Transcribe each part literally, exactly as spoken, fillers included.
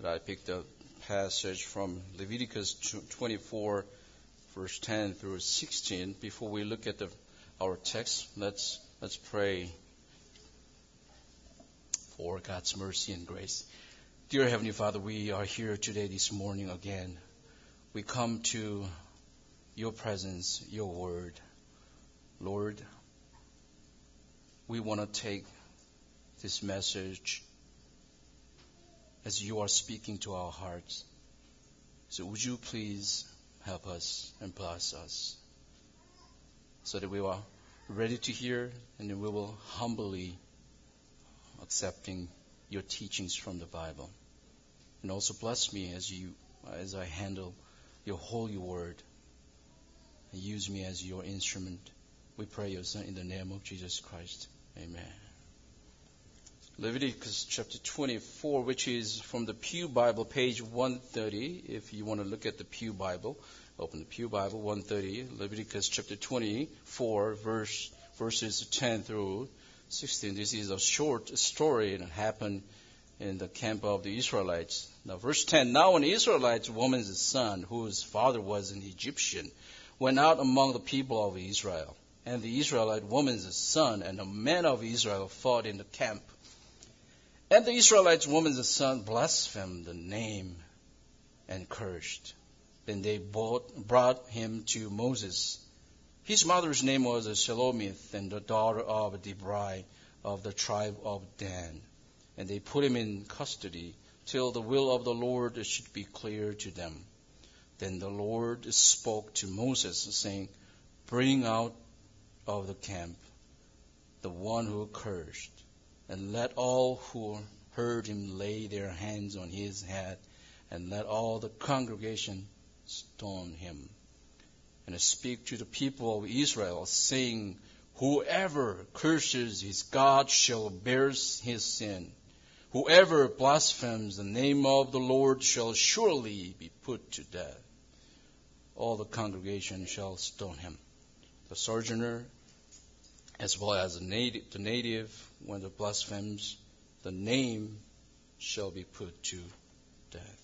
that I picked a passage from Leviticus twenty-four, verse ten through sixteen. Before we look at the, our text, let's let's pray for God's mercy and grace. Dear Heavenly Father, we are here today, this morning again. We come to your presence, your word. Lord, we want to take this message as you are speaking to our hearts. So would you please help us and bless us so that we are ready to hear and then we will humbly accepting your teachings from the Bible. And also bless me as you as I handle your holy word and use me as your instrument. We pray your Son in the name of Jesus Christ. Amen. Leviticus chapter twenty-four, which is from the Pew Bible, page one thirty. If you want to look at the Pew Bible, open the Pew Bible, one thirty. Leviticus chapter twenty-four, verse verses ten through sixteen. This is a short story and it happened in the camp of the Israelites. Now, verse ten. Now an Israelite woman's son, whose father was an Egyptian, went out among the people of Israel. And the Israelite woman's son and the men of Israel fought in the camp. And the Israelite woman's son blasphemed the name and cursed. Then they brought, brought him to Moses. His mother's name was Shelomith, and the daughter of Debrai of the tribe of Dan. And they put him in custody till the will of the Lord should be clear to them. Then the Lord spoke to Moses, saying, Bring out of the camp the one who cursed, and let all who heard him lay their hands on his head, and let all the congregation stone him. And speak to the people of Israel, saying, Whoever curses his God shall bear his sin. Whoever blasphemes the name of the Lord shall surely be put to death. All the congregation shall stone him. The sojourner, as well as the native, the native, when it blasphemes, the name shall be put to death.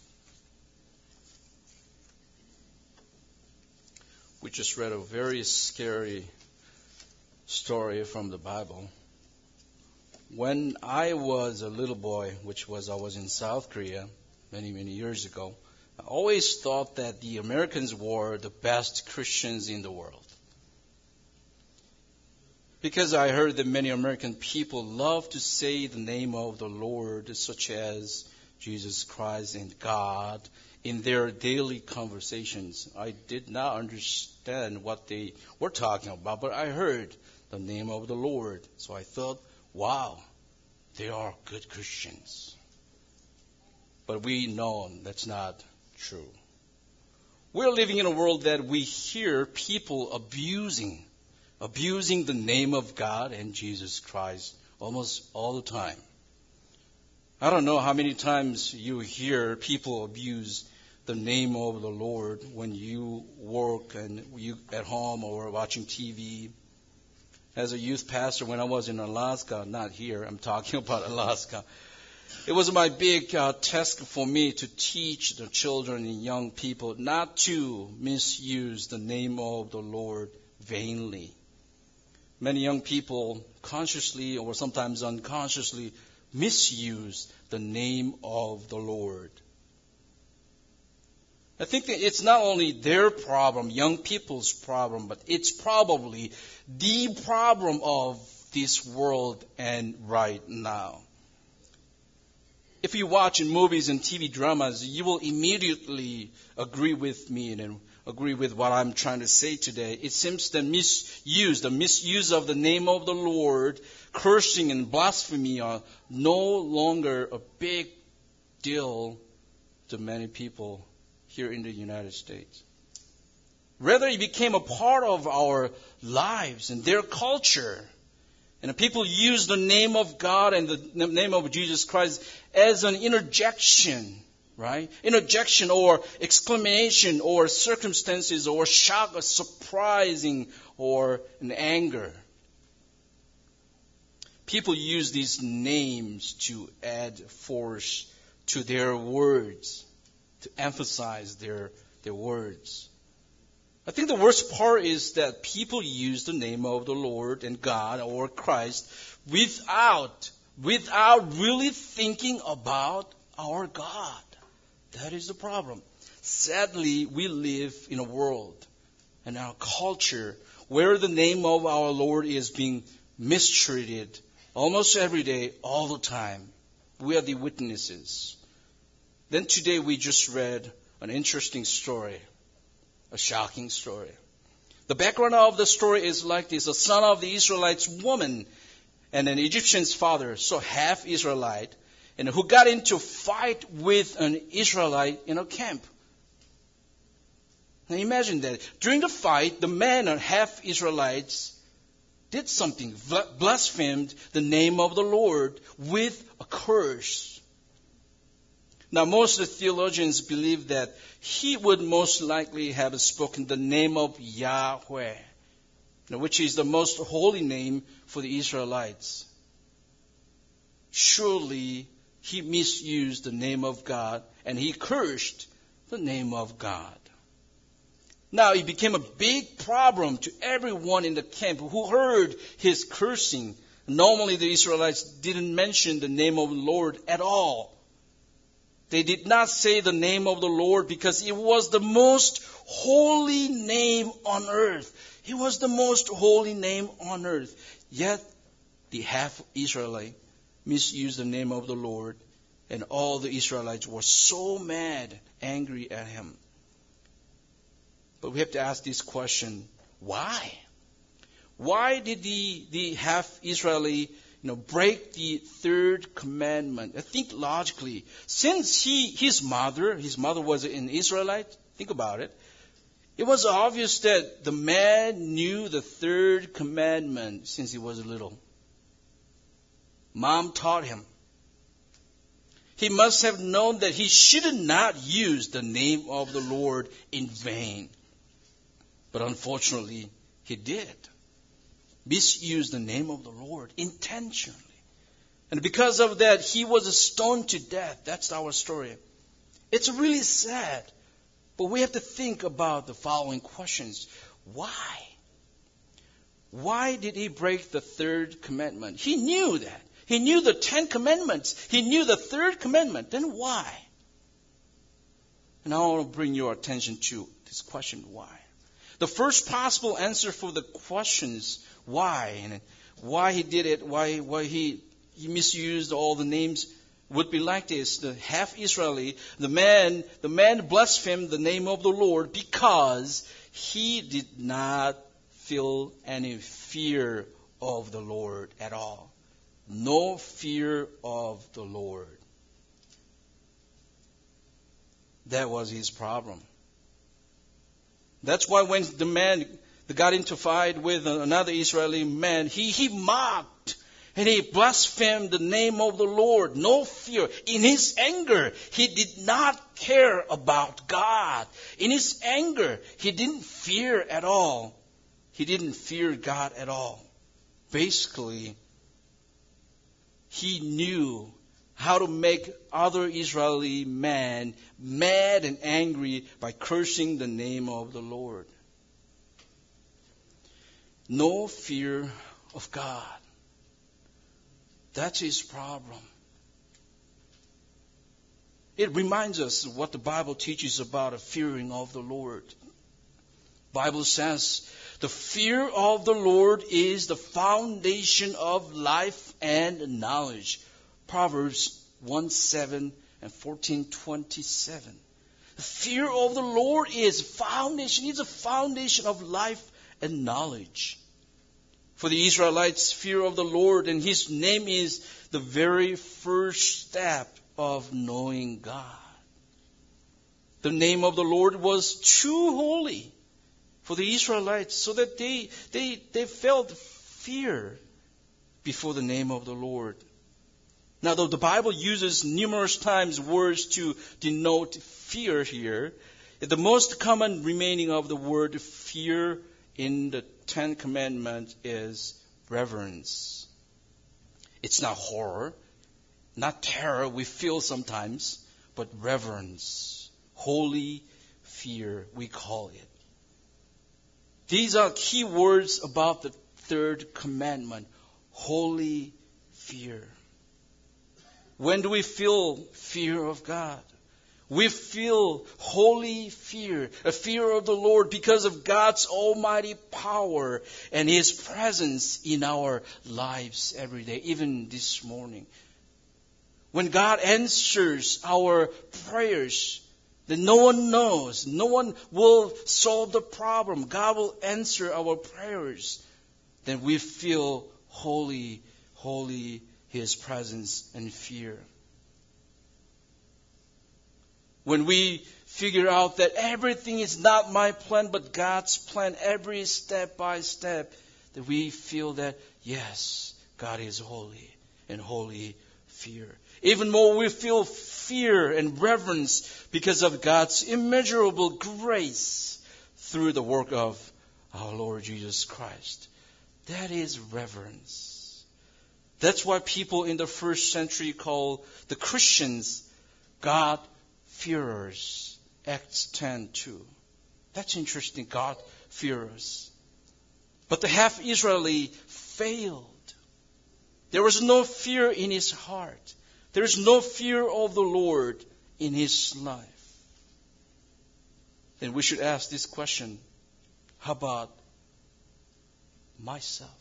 We just read a very scary story from the Bible. When I was a little boy, which was I was in South Korea many, many years ago, I always thought that the Americans were the best Christians in the world. Because I heard that many American people love to say the name of the Lord, such as Jesus Christ and God, in their daily conversations. I did not understand what they were talking about, but I heard the name of the Lord. So I thought, wow, they are good Christians. But we know that's not true. We're living in a world that we hear people abusing abusing the name of God and Jesus Christ almost all the time. I don't know how many times you hear people abuse the name of the Lord when you work and you at home or watching T V. As a youth pastor, when I was in Alaska, not here, I'm talking about Alaska, it was my big uh, task for me to teach the children and young people not to misuse the name of the Lord vainly. Many young people consciously or sometimes unconsciously misuse the name of the Lord. I think that it's not only their problem, young people's problem, but it's probably the problem of this world and right now. If you watch in movies and T V dramas, you will immediately agree with me and agree with what I'm trying to say today. It seems the misuse, the misuse of the name of the Lord, cursing and blasphemy are no longer a big deal to many people here in the United States. Rather, it became a part of our lives and their culture. And people use the name of God and the name of Jesus Christ as an interjection, right? Interjection or exclamation or circumstances or shock or surprising or an anger. People use these names to add force to their words, to emphasize their, their words. I think the worst part is that people use the name of the Lord and God or Christ without, without really thinking about our God. That is the problem. Sadly, we live in a world and our culture where the name of our Lord is being mistreated almost every day, all the time. We are the witnesses. Then today we just read an interesting story, a shocking story. The background of the story is like this. A son of the Israelites woman and an Egyptian's father, so half Israelite, and who got into a fight with an Israelite in a camp. Now imagine that. During the fight, the man and half Israelites did something, blasphemed the name of the Lord with a curse. Now most of the theologians believe that he would most likely have spoken the name of Yahweh, which is the most holy name for the Israelites. Surely he misused the name of God and he cursed the name of God. Now it became a big problem to everyone in the camp who heard his cursing. Normally the Israelites didn't mention the name of the Lord at all. They did not say the name of the Lord because it was the most holy name on earth. It was the most holy name on earth. Yet the half Israelite misused the name of the Lord, and all the Israelites were so mad, angry at him. But we have to ask this question, why? Why did the, the half Israeli, you know, break the third commandment? I think logically, since he, his mother, his mother was an Israelite, think about it. It was obvious that the man knew the third commandment since he was little. Mom taught him. He must have known that he should not use the name of the Lord in vain. But unfortunately, he did. Misused the name of the Lord intentionally. And because of that, he was stoned to death. That's our story. It's really sad. But we have to think about the following questions. Why? Why did he break the third commandment? He knew that. He knew the Ten Commandments. He knew the third commandment. Then why? And I want to bring your attention to this question, why? The first possible answer for the questions why and why he did it, why why he, he misused all the names would be like this. The half Israeli, the man, the man blasphemed the name of the Lord because he did not feel any fear of the Lord at all. No fear of the Lord. That was his problem. That's why when the man got into fight with another Israeli man, he, he mocked and he blasphemed the name of the Lord. No fear. In his anger, he did not care about God. In his anger, he didn't fear at all. He didn't fear God at all. Basically, he knew how to make other Israeli men mad and angry by cursing the name of the Lord. No fear of God. That's his problem. It reminds us what the Bible teaches about a fearing of the Lord. Bible says, the fear of the Lord is the foundation of life and knowledge. Proverbs one seven and fourteen twenty-seven. The fear of the Lord is foundation. It's a foundation of life and knowledge. For the Israelites, fear of the Lord and His name is the very first step of knowing God. The name of the Lord was too holy for the Israelites, so that they they they felt fear before the name of the Lord. Now, though the Bible uses numerous times words to denote fear here, the most common remaining of the word fear in the Ten Commandments is reverence. It's not horror, Not terror we feel sometimes, but reverence. Holy fear, we call it. These are key words about the third commandment. Holy fear. When do we feel fear of God? We feel holy fear, a fear of the Lord because of God's almighty power and His presence in our lives every day, even this morning. When God answers our prayers, then no one knows, no one will solve the problem. God will answer our prayers. Then we feel holy, holy His presence and fear. When we figure out that everything is not my plan, but God's plan, every step by step, that we feel that, yes, God is holy and holy fear. Even more, we feel fear and reverence because of God's immeasurable grace through the work of our Lord Jesus Christ. That is reverence. That's why people in the first century call the Christians God-fearers. Acts ten two. That's interesting, God-fearers. But the half-Israeli failed. There was no fear in his heart. There is no fear of the Lord in his life. Then we should ask this question. How about myself?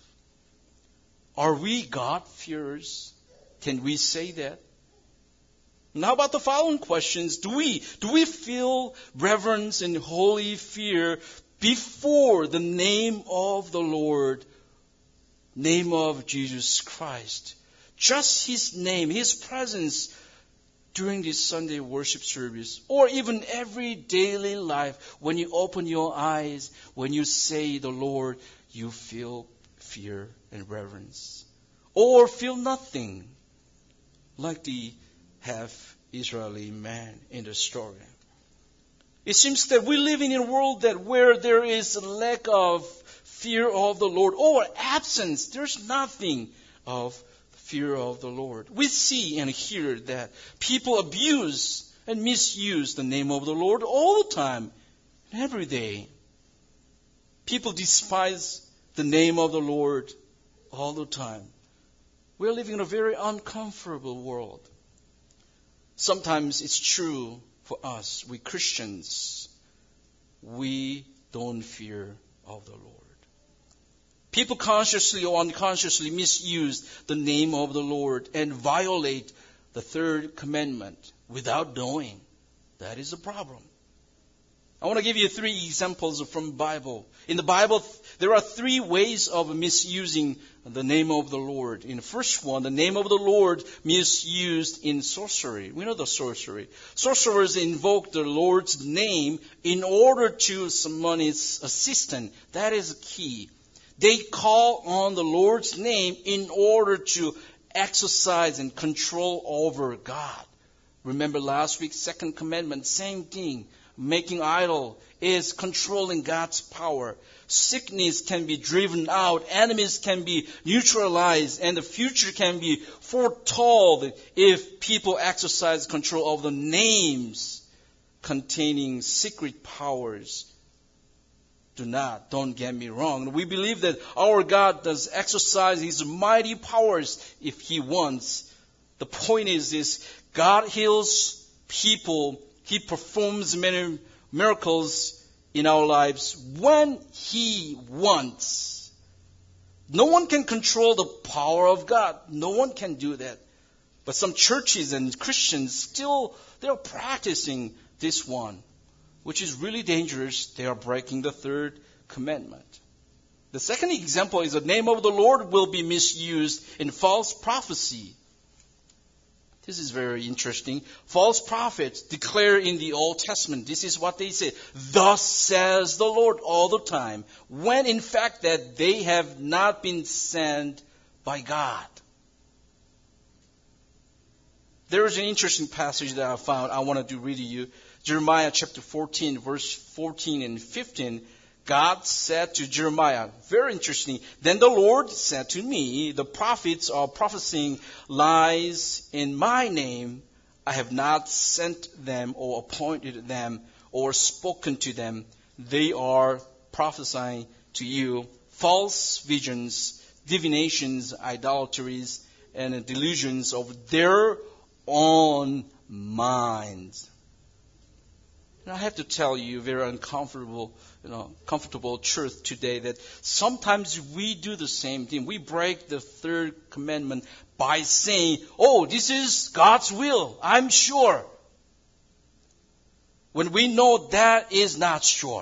Are we God-fearers? Can we say that? And how about the following questions? Do we, do we feel reverence and holy fear before the name of the Lord, name of Jesus Christ? Just His name, His presence during this Sunday worship service, or even every daily life, when you open your eyes, when you say the Lord, you feel fear and reverence. Or feel nothing, like the half-Israeli man in the story. It seems that we live in a world that where there is a lack of fear of the Lord, or absence, there's nothing of fear of the Lord. We see and hear that people abuse and misuse the name of the Lord all the time, every day. People despise the name of the Lord all the time. We're living in a very uncomfortable world. Sometimes it's true for us, we Christians, we don't fear of the Lord. People consciously or unconsciously misuse the name of the Lord and violate the third commandment without knowing. That is a problem. I want to give you three examples from the Bible. In the Bible, there are three ways of misusing the name of the Lord. In the first one, the name of the Lord misused in sorcery. We know the sorcery. Sorcerers invoke the Lord's name in order to summon His assistant. That is key. They call on the Lord's name in order to exercise and control over God. Remember last week's second commandment, same thing. Making idol is controlling God's power. Sickness can be driven out, enemies can be neutralized, and the future can be foretold if people exercise control of the names containing secret powers. Do not, don't get me wrong. We believe that our God does exercise His mighty powers if He wants. The point is this, God heals people. He performs many miracles in our lives when He wants. No one can control the power of God. No one can do that. But some churches and Christians still, they're practicing this one, which is really dangerous. They are breaking the third commandment. The second example is the name of the Lord will be misused in false prophecy. This is very interesting. False prophets declare in the Old Testament, this is what they say, thus says the Lord all the time, when in fact that they have not been sent by God. There is an interesting passage that I found I wanted to read to you. Jeremiah chapter fourteen, verse fourteen and fifteen. God said to Jeremiah, very interesting, then the Lord said to me, the prophets are prophesying lies in my name. I have not sent them or appointed them or spoken to them. They are prophesying to you false visions, divinations, idolatries, and delusions of their own minds. And I have to tell you, very uncomfortable, you know, comfortable truth today that sometimes we do the same thing. We break the third commandment by saying, "Oh, this is God's will, I'm sure," when we know that is not sure.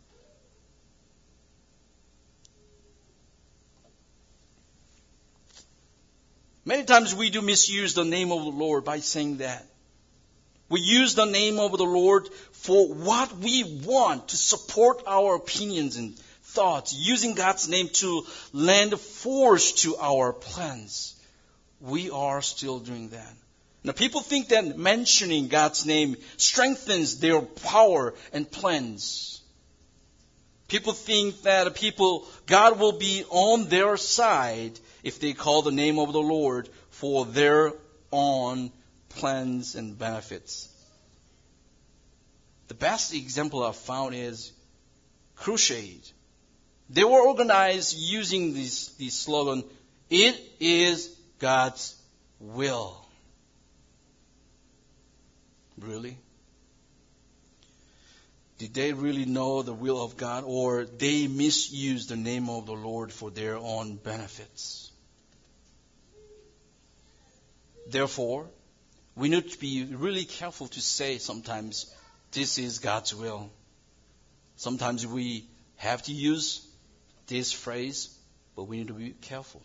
Many times we do misuse the name of the Lord by saying that. We use the name of the Lord for what we want, to support our opinions and thoughts, using God's name to lend force to our plans. We are still doing that. Now, people think that mentioning God's name strengthens their power and plans. People think that people, God will be on their side if they call the name of the Lord for their own plans and benefits. The best example I've found is Crusade. They were organized using this, this slogan, "It is God's will." Really? Did they really know the will of God, or they misused the name of the Lord for their own benefits? Therefore, we need to be really careful to say sometimes, "This is God's will." Sometimes we have to use this phrase, but we need to be careful.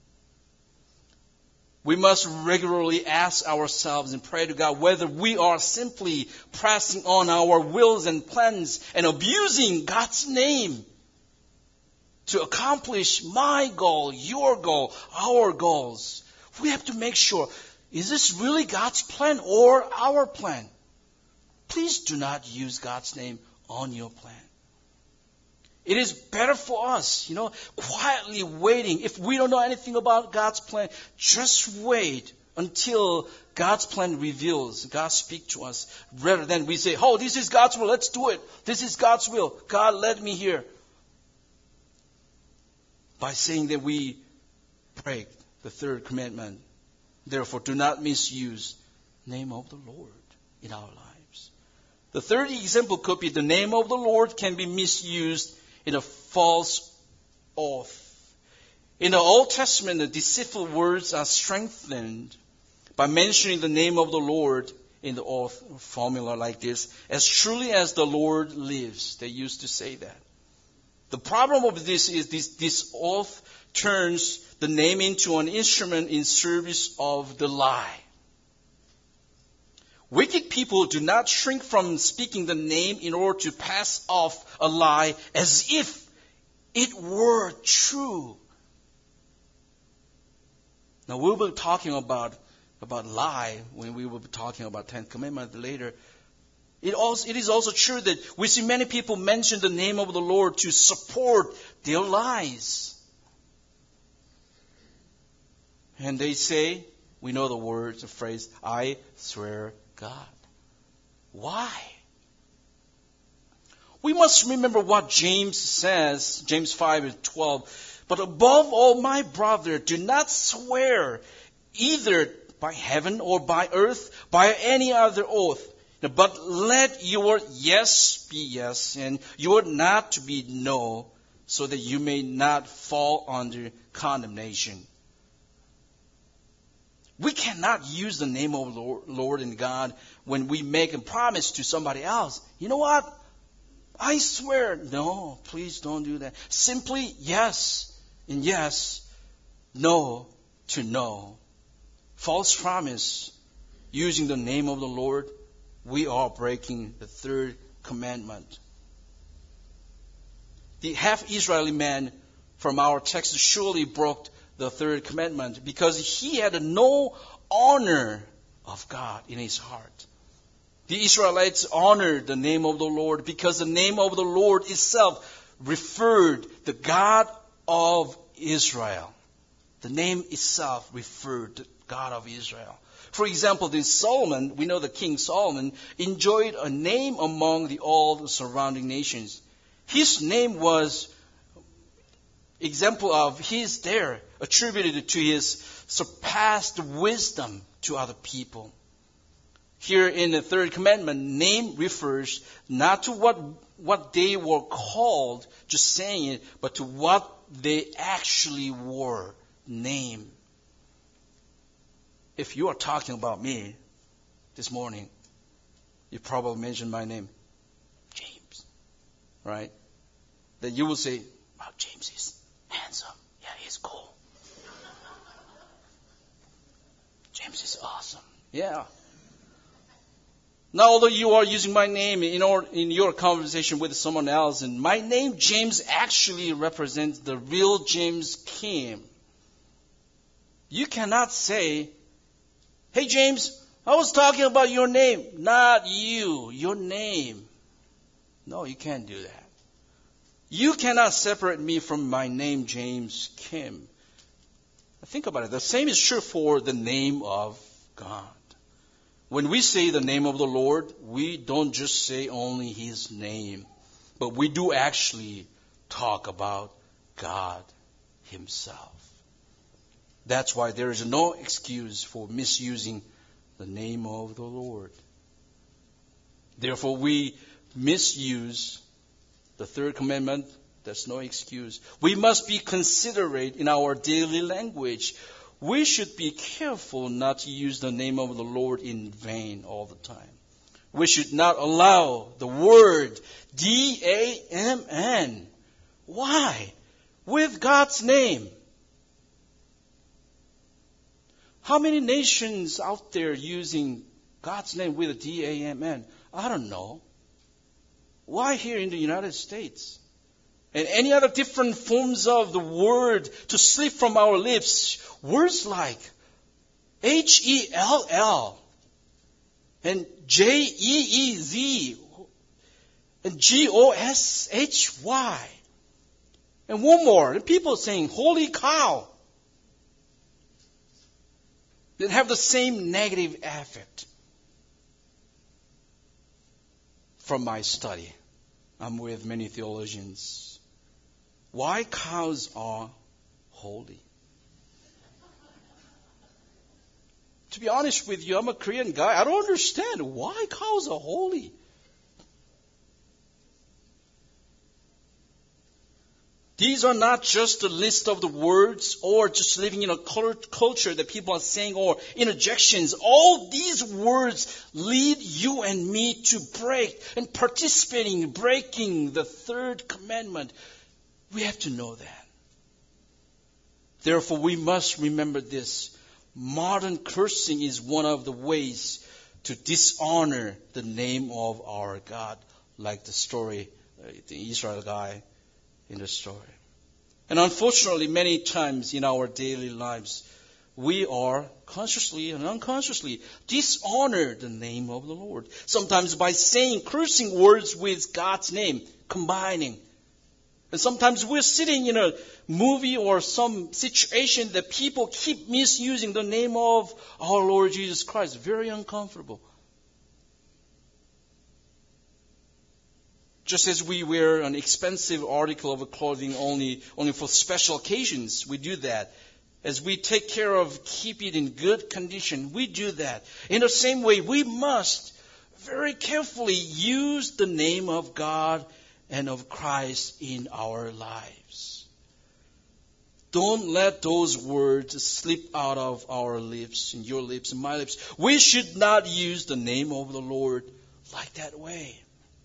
We must regularly ask ourselves and pray to God whether we are simply pressing on our wills and plans and abusing God's name to accomplish my goal, your goal, our goals. We have to make sure, is this really God's plan or our plan? Please do not use God's name on your plan. It is better for us, you know, quietly waiting. If we don't know anything about God's plan, just wait until God's plan reveals, God speaks to us, rather than we say, "Oh, this is God's will, let's do it. This is God's will. God led me here." By saying that we break the third commandment. Therefore, do not misuse the name of the Lord in our lives. The third example could be the name of the Lord can be misused in a false oath. In the Old Testament, the deceitful words are strengthened by mentioning the name of the Lord in the oath formula like this. "As truly as the Lord lives," they used to say that. The problem of this is this, this oath turns the name into an instrument in service of the lie. Wicked people do not shrink from speaking the name in order to pass off a lie as if it were true. Now, we'll be talking about, about lie when we will be talking about Ten Commandments later. It, also, it is also true that we see many people mention the name of the Lord to support their lies. And they say, we know the words, the phrase, "I swear God." Why? We must remember what James says, James five and twelve. "But above all, my brother, do not swear either by heaven or by earth, by any other oath. But let your yes be yes, and your not to be no, so that you may not fall under condemnation." We cannot use the name of the Lord and God when we make a promise to somebody else. "You know what? I swear." No, please don't do that. Simply yes and yes, no to no. False promise using the name of the Lord, we are breaking the third commandment. The half-Israeli man from our text surely broke the third commandment because he had no honor of God in his heart. The Israelites honored the name of the Lord because the name of the Lord itself referred the God of Israel. The name itself referred to God of Israel. For example, in Solomon, we know the King Solomon enjoyed a name among the all the surrounding nations. His name was example of his there attributed to his surpassed wisdom to other people. Here in the third commandment, name refers not to what, what they were called, just saying it, but to what they actually were. Name. If you are talking about me this morning, you probably mentioned my name, James, right? Then you will say, wow, James is handsome. Yeah, he's cool. James is awesome. Yeah. Now, although you are using my name in, or, in your conversation with someone else, and my name, James, actually represents the real James Kim. You cannot say, hey, James, I was talking about your name. Not you, your name. No, you can't do that. You cannot separate me from my name, James Kim. Think about it. The same is true for the name of God. When we say the name of the Lord, we don't just say only His name, but we do actually talk about God Himself. That's why there is no excuse for misusing the name of the Lord. Therefore, we misuse the third commandment. There's no excuse. We must be considerate in our daily language. We should be careful not to use the name of the Lord in vain all the time. We should not allow the word D A M N. Why? With God's name. How many nations out there using God's name with a D A M N? I don't know. Why here in the United States? And any other different forms of the word to slip from our lips. Words like H E L L and J E E Z and G O S H Y. And one more. And people saying, holy cow. That have the same negative effect. From my study, I'm with many theologians. Why cows are holy? To be honest with you, I'm a Korean guy. I don't understand why cows are holy. These are not just a list of the words or just living in a culture that people are saying or interjections. All these words lead you and me to break and participating in breaking the third commandment. We have to know that. Therefore, we must remember this. Modern cursing is one of the ways to dishonor the name of our God, like the story, uh, the Israel guy in the story. And unfortunately, many times in our daily lives, we are consciously and unconsciously dishonor the name of the Lord. Sometimes by saying cursing words with God's name, combining. And sometimes we're sitting in a movie or some situation that people keep misusing the name of our Lord Jesus Christ. Very uncomfortable. Just as we wear an expensive article of clothing only, only for special occasions, we do that. As we take care of keep it in good condition, we do that. In the same way, we must very carefully use the name of God and of Christ in our lives. Don't let those words slip out of our lips, and your lips and my lips. We should not use the name of the Lord like that way.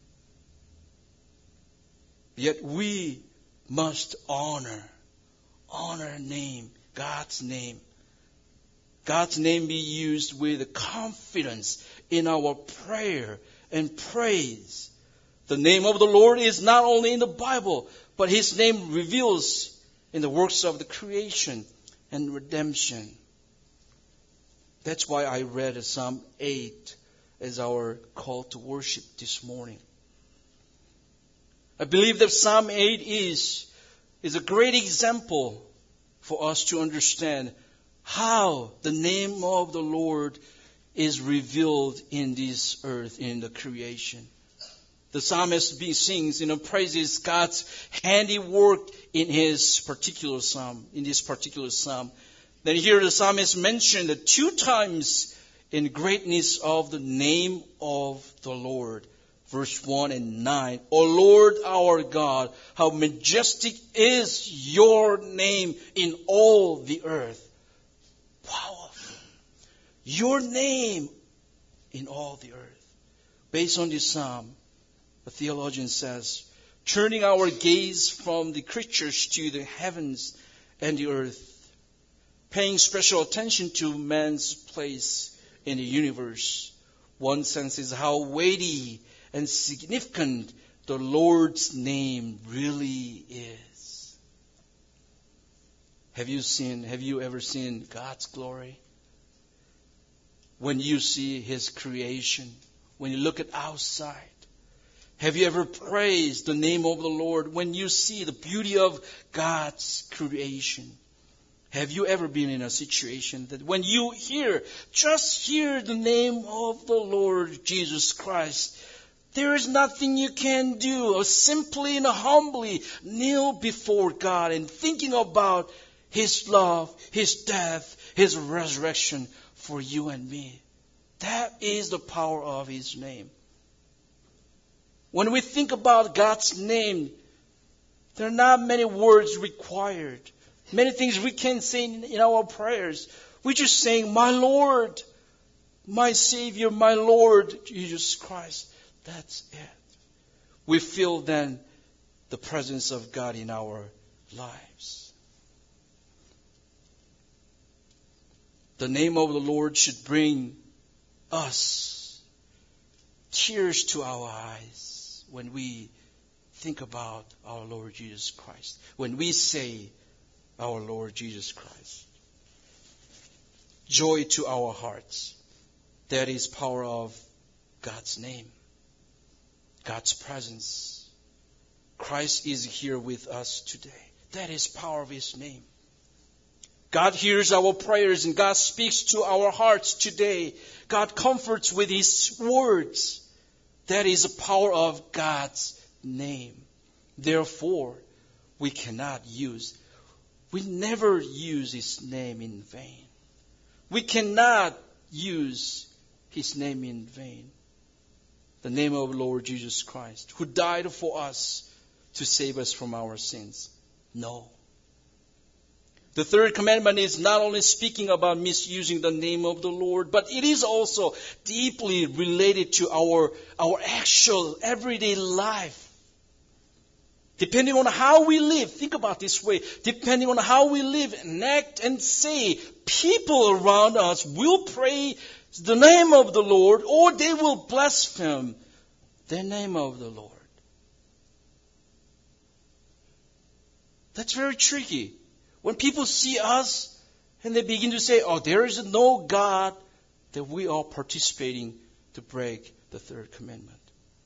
Yet we must honor, honor name, God's name. God's name be used with confidence in our prayer and praise. The name of the Lord is not only in the Bible, but His name reveals in the works of the creation and redemption. That's why I read Psalm eight as our call to worship this morning. I believe that Psalm eight is, is a great example for us to understand how the name of the Lord is revealed in this earth, in the creation. The psalmist sings, you know, praises God's handiwork in his particular psalm, in this particular psalm. Then here the psalmist mentioned that two times in greatness of the name of the Lord. Verse one and nine. O Lord our God, how majestic is your name in all the earth. Powerful. Your name in all the earth. Based on this psalm, the theologian says, turning our gaze from the creatures to the heavens and the earth, paying special attention to man's place in the universe, one senses how weighty and significant the Lord's name really is. Have you seen, have you ever seen God's glory? When you see His creation, when you look at outside, have you ever praised the name of the Lord when you see the beauty of God's creation? Have you ever been in a situation that when you hear, just hear the name of the Lord Jesus Christ, there is nothing you can do or simply and humbly kneel before God and thinking about His love, His death, His resurrection for you and me. That is the power of His name. When we think about God's name, there are not many words required. Many things we can say in, in our prayers. We're just saying, my Lord, my Savior, my Lord, Jesus Christ. That's it. We feel then the presence of God in our lives. The name of the Lord should bring us tears to our eyes when we think about our Lord Jesus Christ. When we say our Lord Jesus Christ. Joy to our hearts. That is power of God's name. God's presence. Christ is here with us today. That is power of His name. God hears our prayers and God speaks to our hearts today. God comforts with His words. That is the power of God's name. Therefore, we cannot use, we never use His name in vain. We cannot use His name in vain. The name of Lord Jesus Christ, who died for us to save us from our sins. No. The third commandment is not only speaking about misusing the name of the Lord, but it is also deeply related to our, our actual everyday life. Depending on how we live, think about this way, depending on how we live and act and say, people around us will praise the name of the Lord or they will blaspheme the name of the Lord. That's very tricky. When people see us and they begin to say, oh, there is no God, that we are participating to break the third commandment.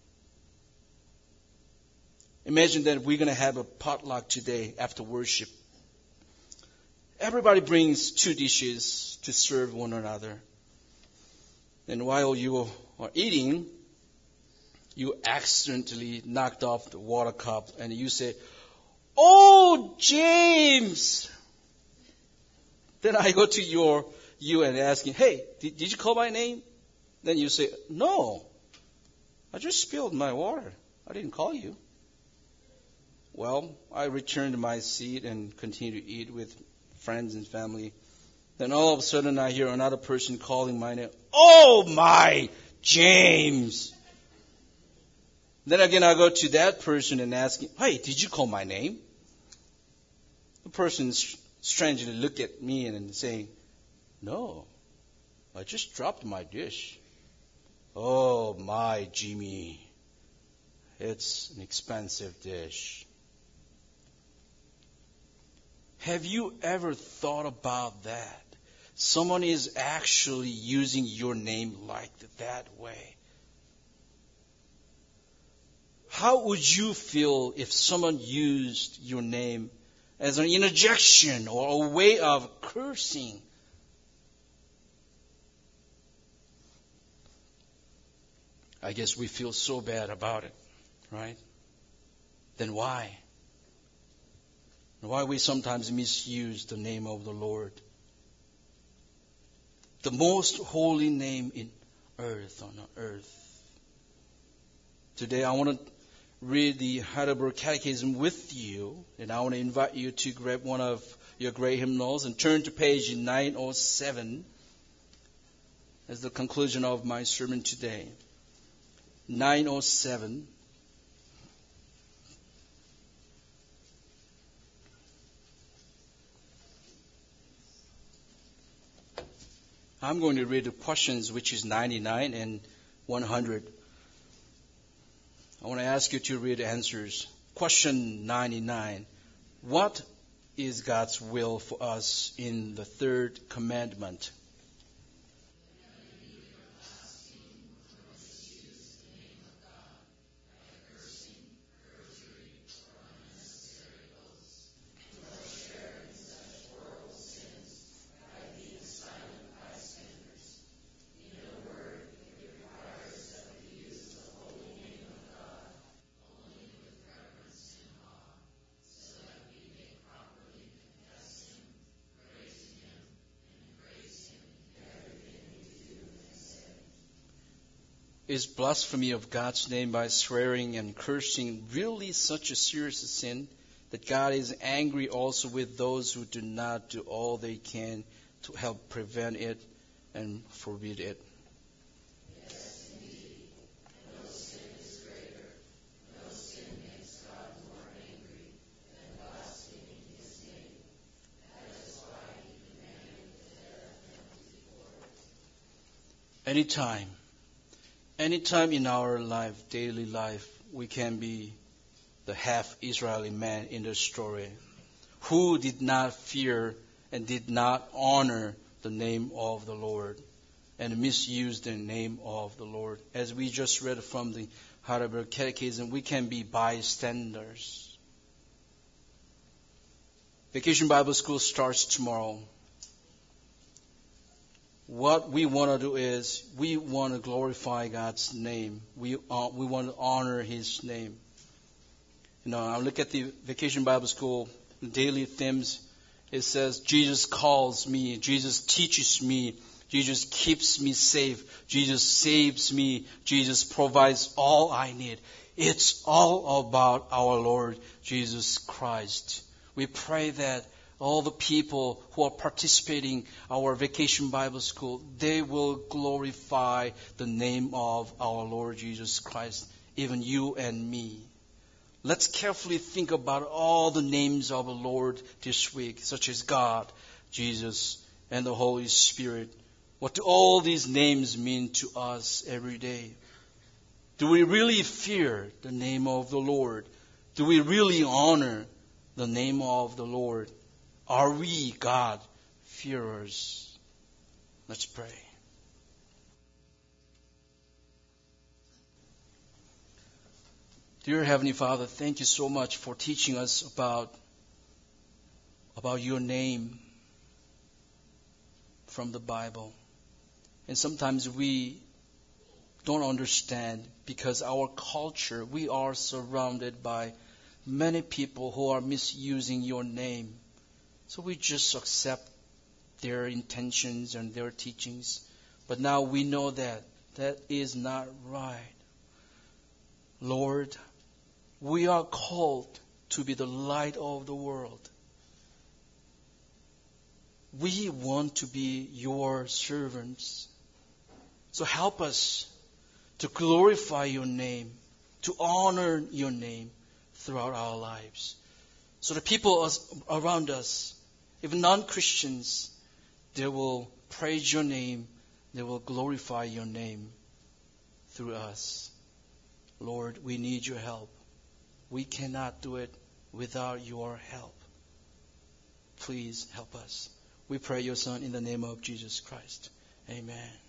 Imagine that we're going to have a potluck today after worship. Everybody brings two dishes to serve one another. And while you are eating, you accidentally knocked off the water cup and you say, oh, James. Then I go to your you and asking, hey, did, did you call my name? Then you say, no, I just spilled my water. I didn't call you. Well, I returned to my seat and continued to eat with friends and family. Then all of a sudden I hear another person calling my name. Oh, my James. Then again I go to that person and ask him, hey, did you call my name? The person strangely looked at me and saying, no, I just dropped my dish. Oh, my Jimmy, it's an expensive dish. Have you ever thought about that? Someone is actually using your name like that way. How would you feel if someone used your name as an interjection or a way of cursing? I guess we feel so bad about it, right? Then why? Why we sometimes misuse the name of the Lord? The most holy name in earth, on earth. Today I want to read the Heidelberg Catechism with you, and I want to invite you to grab one of your gray hymnals and turn to page nine oh seven as the conclusion of my sermon today. nine oh seven. I'm going to read the questions, which is ninety-nine and one hundred. I want to ask you to read the answers. Question ninety-nine. What is God's will for us in the third commandment? Is blasphemy of God's name by swearing and cursing really such a serious sin that God is angry also with those who do not do all they can to help prevent it and forbid it? Yes, indeed. No sin is greater. No sin makes God more angry than blaspheming His name. That is why He commanded the death penalty for it. Anytime. Anytime in our life, daily life, we can be the half-Israeli man in the story who did not fear and did not honor the name of the Lord and misuse the name of the Lord. As we just read from the Heidelberg Catechism, we can be bystanders. Vacation Bible School starts tomorrow. What we want to do is we want to glorify God's name. We uh, we want to honor His name. You know, I look at the Vacation Bible School daily themes. It says, Jesus calls me. Jesus teaches me. Jesus keeps me safe. Jesus saves me. Jesus provides all I need. It's all about our Lord Jesus Christ. We pray that all the people who are participating in our Vacation Bible School, they will glorify the name of our Lord Jesus Christ, even you and me. Let's carefully think about all the names of the Lord this week, such as God, Jesus, and the Holy Spirit. What do all these names mean to us every day? Do we really fear the name of the Lord? Do we really honor the name of the Lord? Are we God-fearers? Let's pray. Dear Heavenly Father, thank you so much for teaching us about, about your name from the Bible. And sometimes we don't understand because our culture, we are surrounded by many people who are misusing your name. So we just accept their intentions and their teachings. But now we know that that is not right. Lord, we are called to be the light of the world. We want to be your servants. So help us to glorify your name, to honor your name throughout our lives. So the people around us, even non-Christians, they will praise your name, they will glorify your name through us. Lord, we need your help. We cannot do it without your help. Please help us. We pray your Son in the name of Jesus Christ. Amen.